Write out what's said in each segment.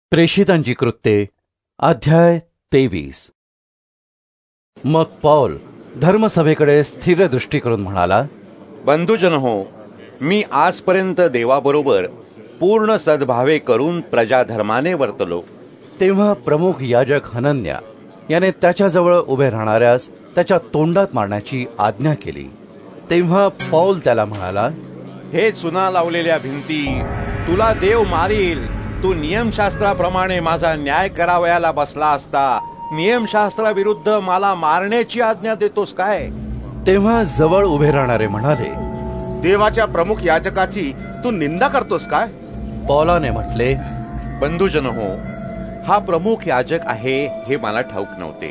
प्रेषितांची कृत्ये अध्याय 23। मग पौल धर्मसभेकडे स्थिर दृष्टी करून म्हणाला, बंधुजनहो, मी आजपर्यंत देवाबरोबर पूर्ण सद्भावे करून प्रजाधर्माने वर्तलो. तेव्हा प्रमुख याजक हनन्या याने त्याच्याजवळ उभे राहणाऱ्यास त्याच्या तोंडात मारण्याची आज्ञा केली. तेव्हा पौल त्याला म्हणाला, हे चुना लावलेल्या भिंती, तुला देव मारील. तू नियमशास्त्राप्रमाणे माझा न्याय करावयाला बसला असता नियमशास्त्राविरुद्ध मला मारण्याची आज्ञा देतोस काय? तेव्हा जवळ उभे राहणारे म्हणाले, देवाच्या प्रमुख याजकाची तू निंदा करतोस काय? पौलाने म्हटले, बंधुजनहो, हा प्रमुख याजक आहे हे मला ठाऊक नव्हते.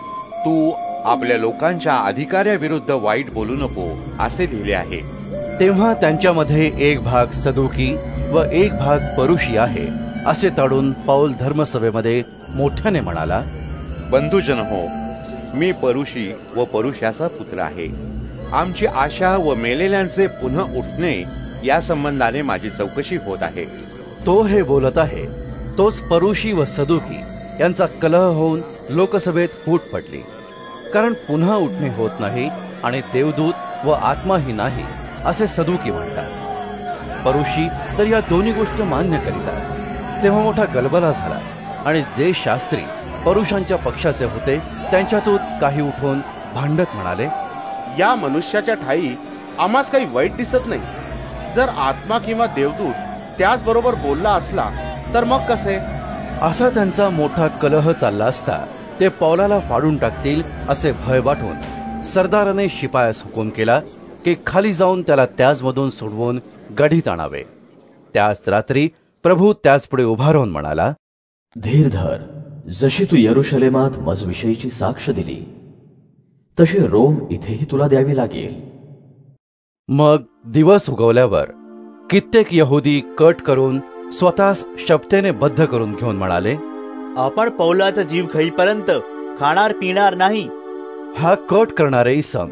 तू आपल्या लोकांच्या अधिकाऱ्याविरुद्ध वाईट बोलू नको असे लिहिले आहे. तेव्हा त्यांच्यामध्ये एक भाग सदुकी व एक भाग परुषी आहे असे ताडून पौल धर्मसभेमध्ये मोठ्याने म्हणाला, बंधुजनहो, मी परुषी व परुषाचा पुत्र आहे. आमची आशा व मेलेल्यांचे पुन्हा उठणे या संबंधाने माझी चौकशी होत आहे. तो हे बोलत आहे तोच परुषी व सदुकी यांचा कलह होऊन लोकसभेत फूट पडली. कारण पुन्हा उठणे होत नाही आणि देवदूत व आत्माही नाही असे सदुकी म्हणतात. परुषी तर या दोन्ही गोष्टी मान्य करीतात. तेव्हा मोठा गलबला झाला आणि जे शास्त्री परुषांच्या पक्षाचे होते त्यांच्यातून काही उठून भांडत म्हणाले, या मनुष्याच्या ठाई आम्हास काही वाईट दिसत नाही. जर आत्मा किंवा देवदूत त्याचबरोबर बोलला असला तर मग कसे? असा त्यांचा मोठा कलह चालला असता ते पौलाला फाडून टाकतील असे भय वाटून सरदाराने शिपायास हुकूम केला की खाली जाऊन त्याला त्याचमधून सोडवून गढीत आणावे. त्याच रात्री प्रभू त्याचपुढे उभा राहून म्हणाला, धीर धर. जशी तू यरुशलेमात मजविषयीची साक्ष दिली तशी रोम इथेही तुला द्यावी लागेल. मग दिवस उगवल्यावर कित्येक यहुदी कट करून स्वतःस शपथेने बद्ध करून घेऊन म्हणाले, आपण पौलाचा जीव खाईपर्यंत खाणार पिणार नाही. हा कट करणारे इसम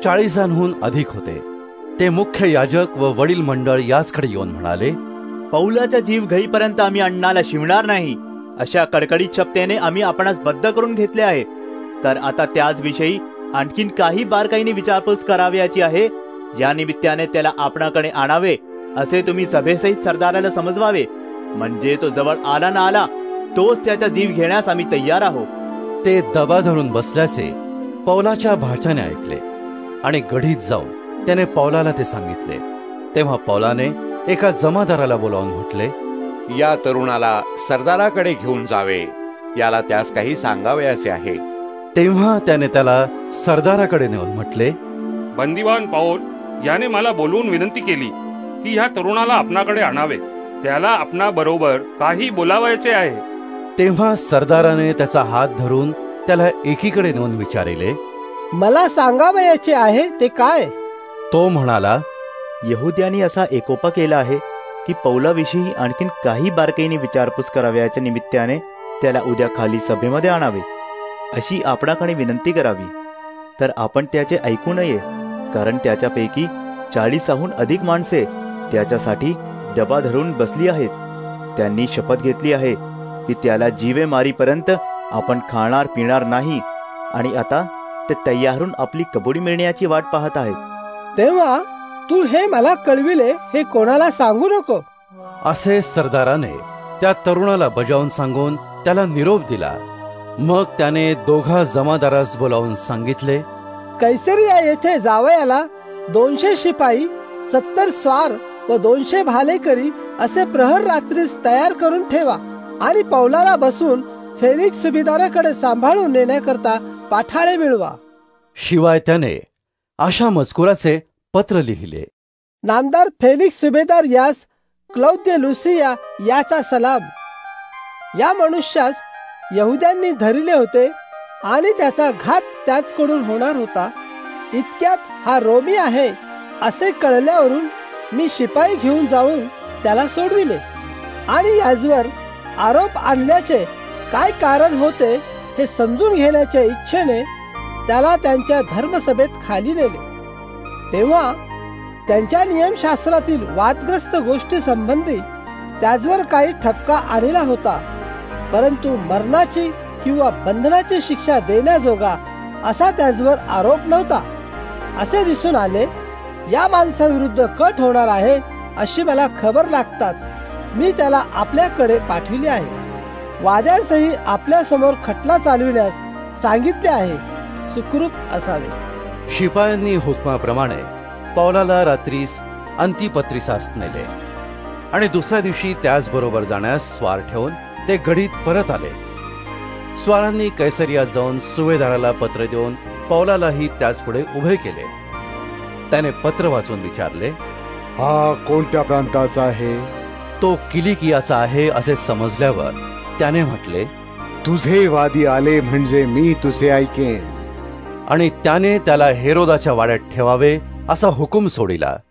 40 अधिक होते. ते मुख्य याजक व वडील मंडळ याचकडे येऊन म्हणाले, पौलाचा जीव घेईपर्यंत आम्ही अण्णाला शिवणार नाही. अशा कडकडीत शब्दाने आम्ही आपणास बद्ध करून घेतले आहे. तर आता त्याच विषयी आणखीन काही बारकाईने विचारपूस करावयाची आहे. या निमित्ताने त्याला आपणाकडे आणावे असे तुम्ही सभेसहित सरदाराला समजवावे. म्हणजे तो जवळ आला ना आला तोच त्याचा जीव घेण्यास आम्ही तयार आहोत. ते दबा धरून बसल्याचे पौलाच्या भाच्याने ऐकले आणि गढीत जाऊन त्याने पौलाला ते सांगितले. तेव्हा पौलाने एका जमादाराला बोलावून म्हटले, या तरुणाला सरदाराकडे घेऊन जावे. याला त्यास काही सांगावयाचे आहे. तेव्हा त्याने त्याला सरदाराकडे नेऊन म्हटले, बंदिवान पौल याने मला बोलवून विनंती केली की ह्या तरुणाला आपणाकडे आणावे. त्याला आपणा बरोबर काही बोलावायचे आहे. तेव्हा सरदाराने त्याचा हात धरून त्याला एकीकडे नेऊन विचारिले, मला सांगावयाचे आहे ते काय? तो म्हणाला, यहुद्यांनी असा एकोपा केला आहे की पौलाविषयी आणखीन काही बारकाईने विचारपूस करावयाच्या निमित्ताने त्याला उद्या खाली सभेमध्ये आणावे अशी आपणाकडे विनंती करावी. तर आपण त्याचे ऐकू नये. कारण त्याच्यापैकी 40 अधिक माणसे त्याच्यासाठी दबा धरून बसली आहेत. त्यांनी शपथ घेतली आहे की त्याला जीवे मारीपर्यंत आपण खाणार पिणार नाही. आणि आता ते तयारून आपली कबुली मिळण्याची वाट पाहत आहेत. तेव्हा तू हे मला कळविले हे कोणाला सांगू नको असे सरदाराने त्या तरुणाला बजावून सांगून त्याला निरोप दिला. मग त्याने दोघा जमादारास बोलावून सांगितले, कैसरिया येथे जावयाला 200 शिपाई, 70 स्वार व 200 भालेकरी असे प्रहर रात्रीस तयार करून ठेवा. आणि पौलाला बसून फेलिक्स सुभेदाराकडे सांभाळून नेण्याकरता पाठाळे मिळवा. शिवाय त्याने अशा मजकुराचे पत्र लिहिले, नामदार फेलिक्स सुभेदार यास क्लौद्य लुसिया याचा सलाम. या मनुष्यास यहुद्यांनी धरिले होते आणि त्याचा घात त्याचकडून होणार होता. इतक्यात हा रोमी आहे असे कळल्यावरून मी शिपाई घेऊन जाऊन त्याला सोडविले. आणि याजवर आरोप आणल्याचे काय कारण होते हे समजून घेण्याच्या इच्छेने त्याला त्यांच्या धर्मसभेत खाली नेले. तेव्हा त्यांच्या नियमशास्त्रातील वादग्रस्त गोष्टी संबंधी त्याचवर काही ठपका आणला होता. परंतु मरणाची किंवा बंधनाची शिक्षा देण्याजोगा असा त्याचवर आरोप नव्हता. असे दिसून आले, या माणसाविरुद्ध कट होणार आहे अशी मला खबर लागताच मी त्याला आपल्याकडे पाठविले आहे. वाद्यांसही आपल्या समोर खटला चालविण्यास सांगितले आहे. सुखरूप असावे. शिपायांनी हुकमाप्रमाणे पौलाला रात्रीस अंतिपत्रिसास नेले आणि दुसऱ्या दिवशी त्याचबरोबर जाण्यास स्वार ठेवून ते गढीत परत आले. स्वारांनी कैसरियात जाऊन सुवेदाराला पत्र देऊन पौलालाही त्याच पुढे उभे केले. त्याने पत्र वाचून विचारले, हा कोणत्या प्रांताचा आहे? तो किलिकियाचा आहे असे समजल्यावर त्याने म्हटले, तुझे वादी आले म्हणजे मी तुझे ऐकेन. आणि त्याने त्याला हेरोदाच्या वाड्यात ठेवावे असा हुकूम सोडिला.